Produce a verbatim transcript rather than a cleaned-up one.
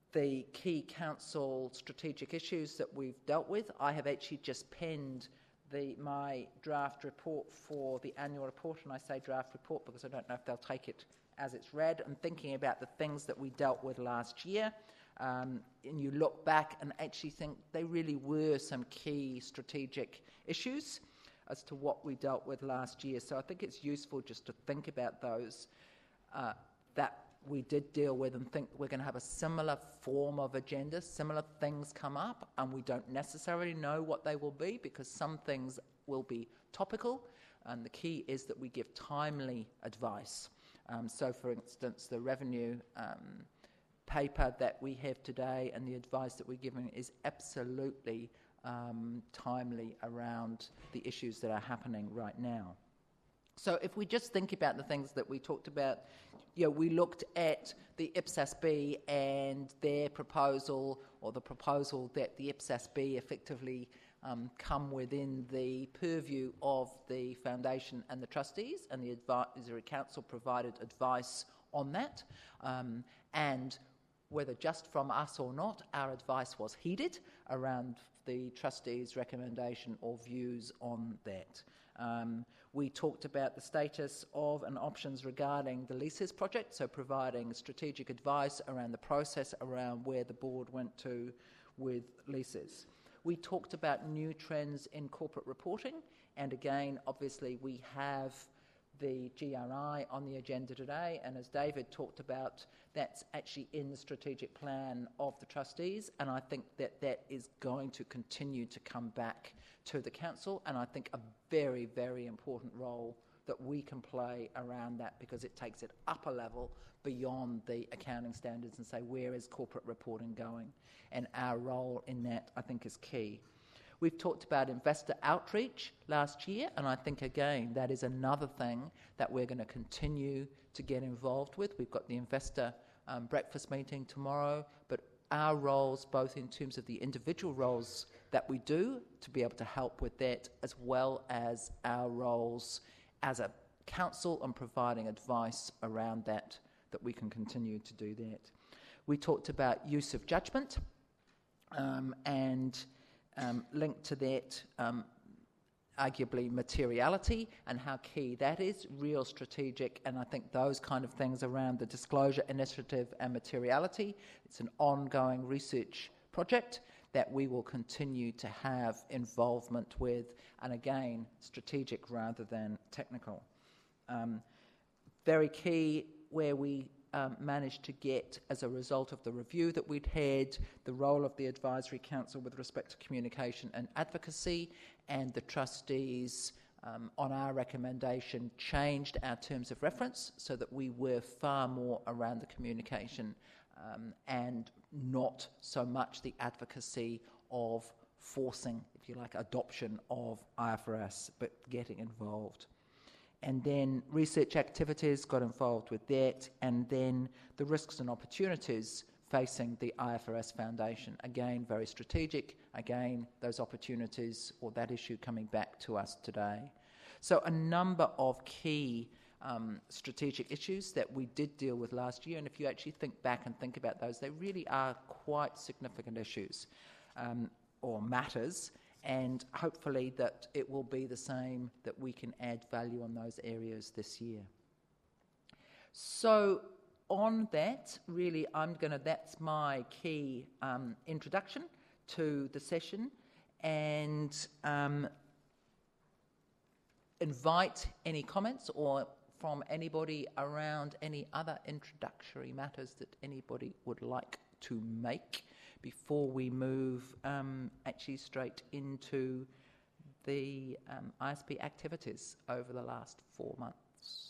the key council strategic issues that we've dealt with. I have actually just penned the, my draft report for the annual report, and I say draft report because I don't know if they'll take it as it's read, and thinking about the things that we dealt with last year. Um, and you look back and actually think they really were some key strategic issues as to what we dealt with last year. So I think it's useful just to think about those uh, that we did deal with and think we're going to have a similar form of agenda, similar things come up, and we don't necessarily know what they will be because some things will be topical, and the key is that we give timely advice. Um, so, for instance, the revenue um, paper that we have today and the advice that we're giving is absolutely um, timely around the issues that are happening right now. So if we just think about the things that we talked about, you know, we looked at the I P S A S B and their proposal, or the proposal that the I P S A S B effectively um, come within the purview of the foundation and the trustees, and the Advisory Council provided advice on that. Um, and whether just from us or not, our advice was heeded around the trustees' recommendation or views on that. Um, we talked about the status of and options regarding the leases project, so providing strategic advice around the process around where the board went to with leases. We talked about new trends in corporate reporting, and again, obviously, we have the G R I on the agenda today, and as David talked about, that's actually in the strategic plan of the trustees, and I think that that is going to continue to come back to the council, and I think a very, very important role that we can play around that, because it takes it up a level beyond the accounting standards and say, where is corporate reporting going? And our role in that, I think, is key. We've talked about investor outreach last year, and I think, again, that is another thing that we're going to continue to get involved with. We've got the investor um, breakfast meeting tomorrow, but our roles, both in terms of the individual roles that we do to be able to help with that, as well as our roles as a council and providing advice around that, that we can continue to do that. We talked about use of judgment um, and Um, linked to that, um, arguably materiality and how key that is, real strategic, and I think those kind of things around the disclosure initiative and materiality. It's an ongoing research project that we will continue to have involvement with, and again, strategic rather than technical. Um, very key where we Um, managed to get, as a result of the review that we'd had, the role of the Advisory Council with respect to communication and advocacy, and the trustees, um, on our recommendation, changed our terms of reference so that we were far more around the communication um, and not so much the advocacy of forcing, if you like, adoption of I F R S, but getting involved. And then research activities, got involved with that, and then the risks and opportunities facing the I F R S Foundation. Again, very strategic. Again, those opportunities or that issue coming back to us today. So a number of key um, strategic issues that we did deal with last year, and if you actually think back and think about those, they really are quite significant issues um, or matters. And hopefully that it will be the same, that we can add value on those areas this year. So on that, really, I'm going to, that's my key um, introduction to the session, and um, invite any comments or from anybody around any other introductory matters that anybody would like to make before we move um, actually straight into the um, I S P activities over the last four months.